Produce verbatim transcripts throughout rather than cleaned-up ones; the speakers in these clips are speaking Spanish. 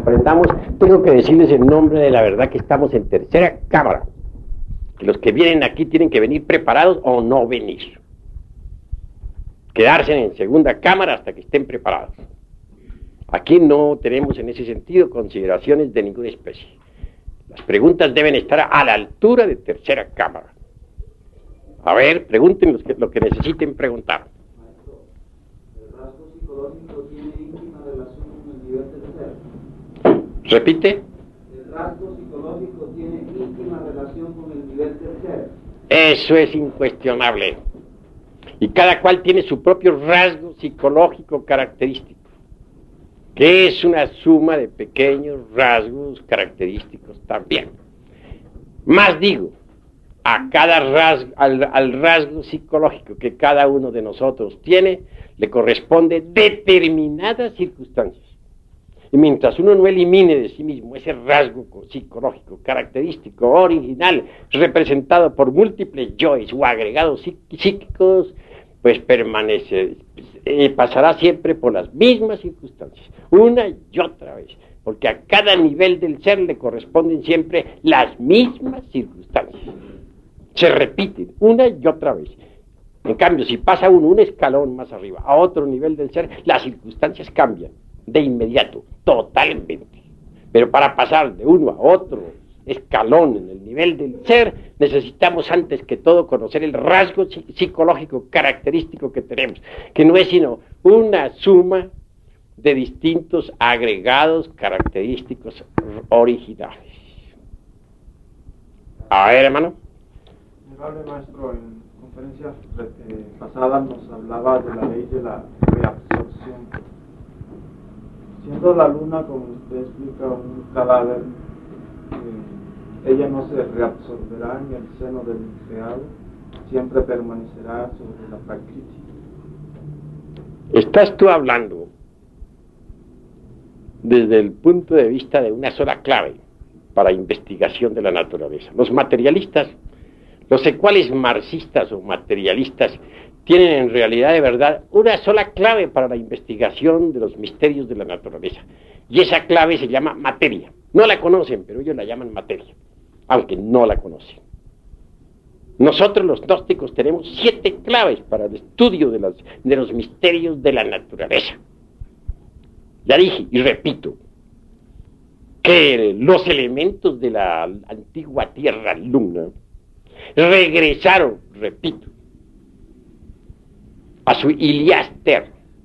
aprendamos, tengo que decirles en nombre de la verdad que estamos en tercera cámara. Que los que vienen aquí tienen que venir preparados o no venir. Quedarse en segunda cámara hasta que estén preparados. Aquí no tenemos en ese sentido consideraciones de ninguna especie. Las preguntas deben estar a la altura de tercera cámara. A ver, pregunten los que, lo que necesiten preguntar. Maestro, ¿el rasgo psicológico tiene íntima relación con el nivel tercero? ¿Repite? El rasgo psicológico tiene íntima relación con el nivel tercero. Eso es incuestionable. Y cada cual tiene su propio rasgo psicológico característico, que es una suma de pequeños rasgos característicos también. Más digo, a cada rasgo, al, al rasgo psicológico que cada uno de nosotros tiene, le corresponde determinadas circunstancias. Y mientras uno no elimine de sí mismo ese rasgo psicológico, característico, original, representado por múltiples yoes o agregados psíquicos, pues permanece, eh, pasará siempre por las mismas circunstancias, una y otra vez, porque a cada nivel del ser le corresponden siempre las mismas circunstancias. Se repiten una y otra vez. En cambio, si pasa uno un escalón más arriba, a otro nivel del ser, las circunstancias cambian de inmediato, totalmente. Pero para pasar de uno a otro escalón en el nivel del ser, necesitamos antes que todo conocer el rasgo psicológico característico que tenemos, que no es sino una suma de distintos agregados característicos originales. A ver, hermano. Honorable maestro, en conferencias eh, pasadas nos hablaba de la ley de la reabsorción. Siendo la luna, como usted explica, un cadáver, eh, ella no se reabsorberá en el seno del creado, siempre permanecerá sobre la prakriti. Estás tú hablando desde el punto de vista de una sola clave para investigación de la naturaleza. Los materialistas, los secuales marxistas o materialistas, tienen en realidad de verdad una sola clave para la investigación de los misterios de la naturaleza. Y esa clave se llama materia. No la conocen, pero ellos la llaman materia, aunque no la conocen. Nosotros los gnósticos tenemos siete claves para el estudio de, las, de los misterios de la naturaleza. Ya dije y repito, que los elementos de la antigua Tierra Luna regresaron, repito, a su Iliaster.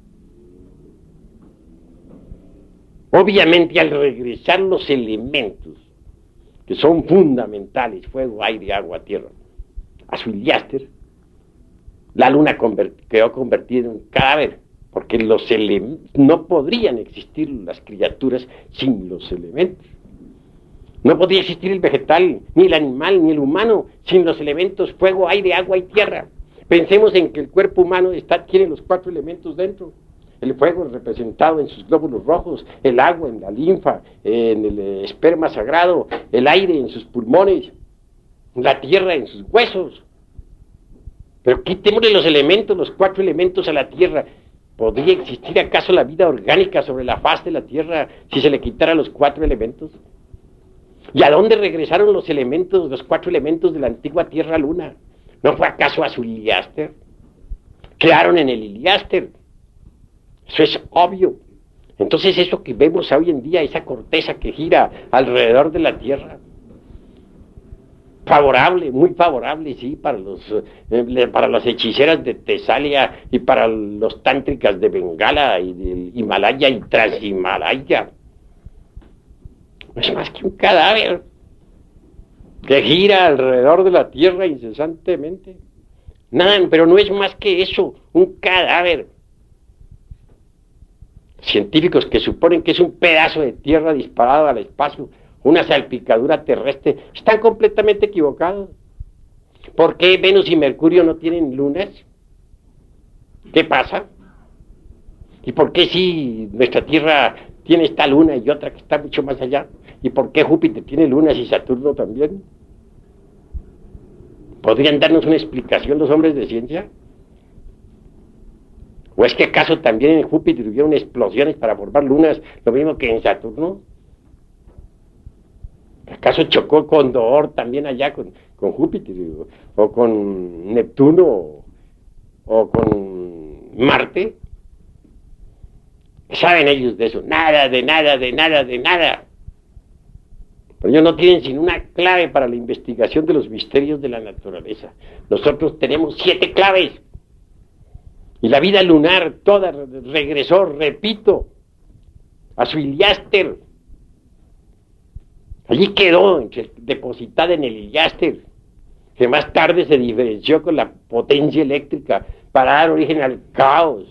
Obviamente, al regresar los elementos que son fundamentales, fuego, aire, agua, tierra, a su Iliaster, la luna convert- quedó convertida en un cadáver, porque los ele- no podrían existir las criaturas sin los elementos. No podría existir el vegetal, ni el animal, ni el humano, sin los elementos fuego, aire, agua y tierra. Pensemos en que el cuerpo humano está, tiene los cuatro elementos dentro. El fuego representado en sus glóbulos rojos, el agua en la linfa, en el esperma sagrado, el aire en sus pulmones, la tierra en sus huesos. Pero quitémosle los elementos, los cuatro elementos a la tierra. ¿Podría existir acaso la vida orgánica sobre la faz de la tierra si se le quitara los cuatro elementos? ¿Y a dónde regresaron los elementos, los cuatro elementos de la antigua Tierra Luna? ¿No fue acaso a su Iliaster? Quedaron en el Iliaster. Eso es obvio. Entonces eso que vemos hoy en día, esa corteza que gira alrededor de la Tierra, favorable, muy favorable, sí, para los eh, para las hechiceras de Tesalia y para los tántricas de Bengala y del Himalaya y Transhimalaya. No es más que un cadáver que gira alrededor de la Tierra incesantemente. Nada, pero no es más que eso, un cadáver. Científicos que suponen que es un pedazo de tierra disparado al espacio, una salpicadura terrestre, están completamente equivocados. ¿Por qué Venus y Mercurio no tienen lunas? ¿Qué pasa? ¿Y por qué si nuestra Tierra tiene esta luna y otra que está mucho más allá? ¿Y por qué Júpiter tiene lunas y Saturno también? ¿Podrían darnos una explicación los hombres de ciencia? ¿O es que acaso también en Júpiter hubieron explosiones para formar lunas, lo mismo que en Saturno? ¿Acaso chocó Condor también allá con, con Júpiter, o, o con Neptuno, o, o con Marte? ¿Qué saben ellos de eso? Nada, de nada, de nada, de nada. Pero ellos no tienen sino una clave para la investigación de los misterios de la naturaleza. Nosotros tenemos siete claves. Y la vida lunar toda regresó, repito, a su Iliáster. Allí quedó depositada en el Iliáster, que más tarde se diferenció con la potencia eléctrica para dar origen al caos,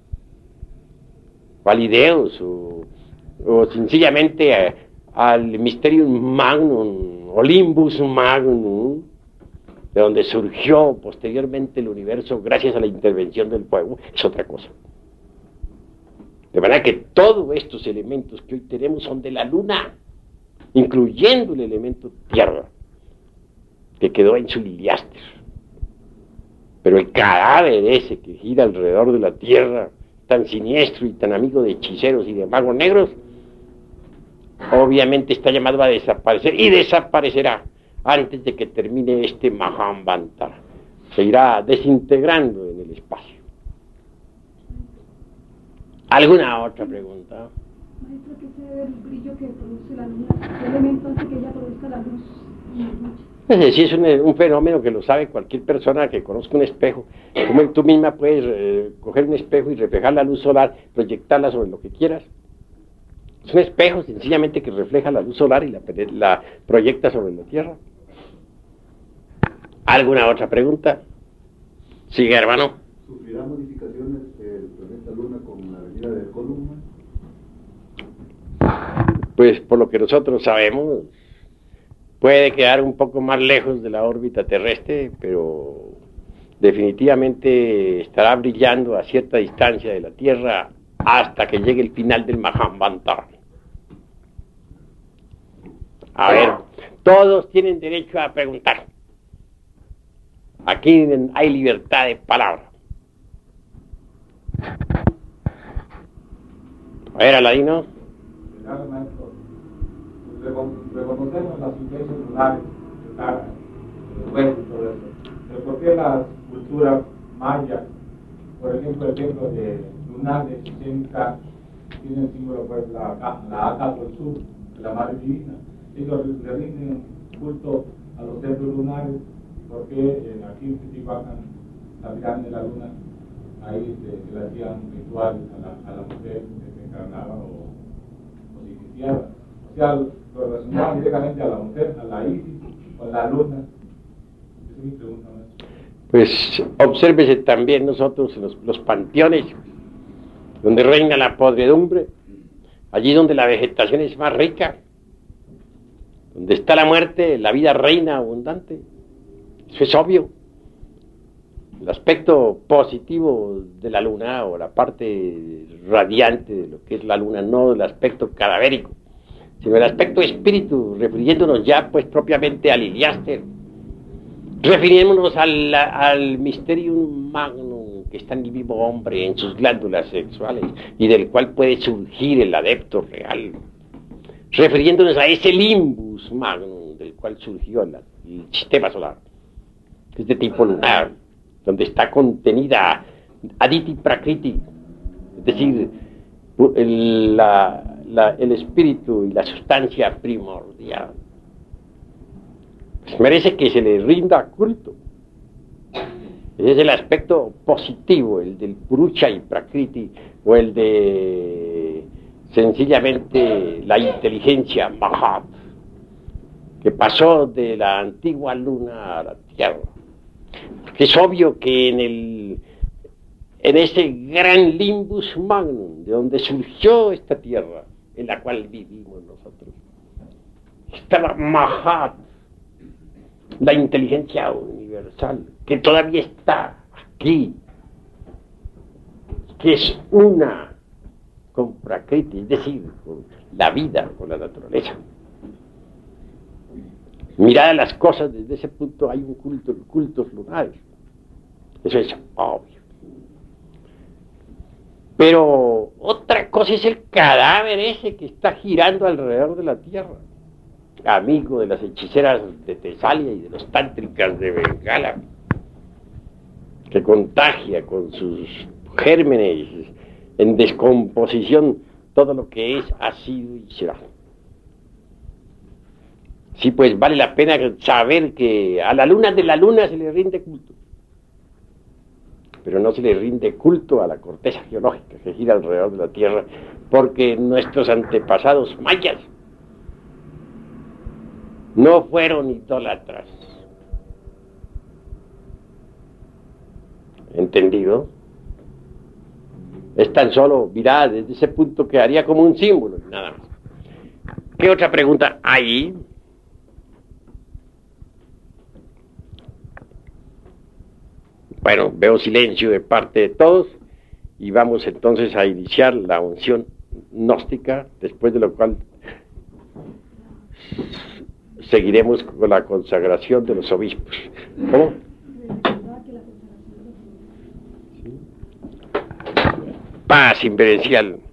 o al Ideos, o, o sencillamente a, al Mysterium Magnum, Olympus Magnum, de donde surgió posteriormente el universo gracias a la intervención del fuego, es otra cosa. De manera que todos estos elementos que hoy tenemos son de la luna, incluyendo el elemento tierra, que quedó en su Iliáster. Pero el cadáver ese que gira alrededor de la tierra, tan siniestro y tan amigo de hechiceros y de magos negros, obviamente está llamado a desaparecer, y desaparecerá antes de que termine este Mahamvantara. Se irá desintegrando en el espacio. ¿Alguna otra pregunta? Maestro, ¿qué se debe el brillo que produce la luna? ¿Qué elemento hace que ella produzca la luz en la noche? Es decir, es un, un fenómeno que lo sabe cualquier persona que conozca un espejo. Como tú misma puedes eh, coger un espejo y reflejar la luz solar, proyectarla sobre lo que quieras. Es un espejo sencillamente que refleja la luz solar y la, la proyecta sobre la Tierra. ¿Alguna otra pregunta? Sigue, hermano. ¿Sufrirá modificaciones el planeta Luna con la venida de Columna? Pues por lo que nosotros sabemos, puede quedar un poco más lejos de la órbita terrestre, pero definitivamente estará brillando a cierta distancia de la Tierra hasta que llegue el final del Mahamvantara. A ver, todos tienen derecho a preguntar. Aquí hay libertad de palabra. A ver, Aladino. Reconocemos las influencias lunares, el fuego y todo eso. Pero ¿por qué las culturas mayas, por ejemplo, el templo de lunar de Chichén Itzá, tiene el símbolo, pues, la, la Acatzotl, la Madre Divina? Ellos le rinden culto a los templos lunares, porque eh, aquí en Teotihuacán, la pirámide de la luna, ahí se, se le hacían rituales a la, a la mujer que se encarnaba o, o se iniciaba. O sea, lo relacionaban directamente a la mujer, a la Isis, o a la luna. Esa es mi pregunta, maestro. Pues obsérvese también nosotros en los, los panteones, donde reina la podredumbre, allí donde la vegetación es más rica, donde está la muerte, la vida reina abundante. Eso es obvio. El aspecto positivo de la luna, o la parte radiante de lo que es la luna, no el aspecto cadavérico, sino el aspecto espíritu, refiriéndonos ya pues propiamente al Iliáster, refiriéndonos al, al Mysterium Magnum que está en el vivo hombre, en sus glándulas sexuales, y del cual puede surgir el adepto real, refiriéndonos a ese Limbus Magnum del cual surgió la, el sistema solar, que es de tipo lunar, donde está contenida Aditi Prakriti, es decir, el, la, la, el espíritu y la sustancia primordial. Pues merece que se le rinda culto. Ese es el aspecto positivo, el del Purusha y Prakriti, o el de sencillamente la inteligencia Mahat, que pasó de la antigua luna a la Tierra. Es obvio que en el en ese gran Limbus Magnum, de donde surgió esta tierra, en la cual vivimos nosotros, estaba Mahat, la inteligencia universal, que todavía está aquí, que es una con Prakriti, es decir, con la vida, con la naturaleza. Mirad las cosas desde ese punto, hay un culto, cultos lunares. Eso es obvio. Pero otra cosa es el cadáver ese que está girando alrededor de la Tierra. amigo de las hechiceras de Tesalia y de los tántricas de Bengala, que contagia con sus gérmenes en descomposición todo lo que es, ha sido y será. Sí, pues vale la pena saber que a la luna de la luna se le rinde culto, pero no se le rinde culto a la corteza geológica que gira alrededor de la Tierra, porque nuestros antepasados mayas no fueron idólatras. ¿Entendido? Es tan solo, mirá, desde ese punto quedaría como un símbolo, nada más. ¿Qué otra pregunta hay? Bueno, veo silencio de parte de todos y vamos entonces a iniciar la unción gnóstica, después de lo cual seguiremos con la consagración de los obispos. ¿Cómo? Paz inverencial.